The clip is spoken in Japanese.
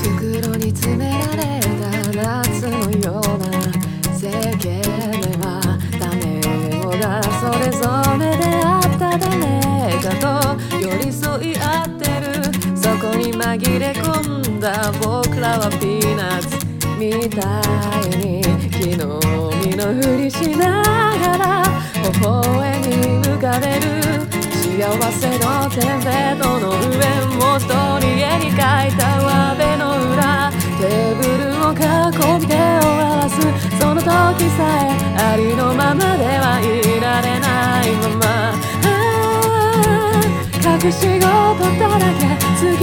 袋に詰められた夏のような世間では誰もがそれぞれであった誰かと寄り添い合ってる。そこに紛れ込んだ僕らはピーナッツみたいに木の実のふりしながら微笑み浮かべる。幸せのテンプレートの上も一人絵に描いた上辺の裏。テーブルを囲み手を合わすその時さえありのままではいられないまま、隠し事だらけ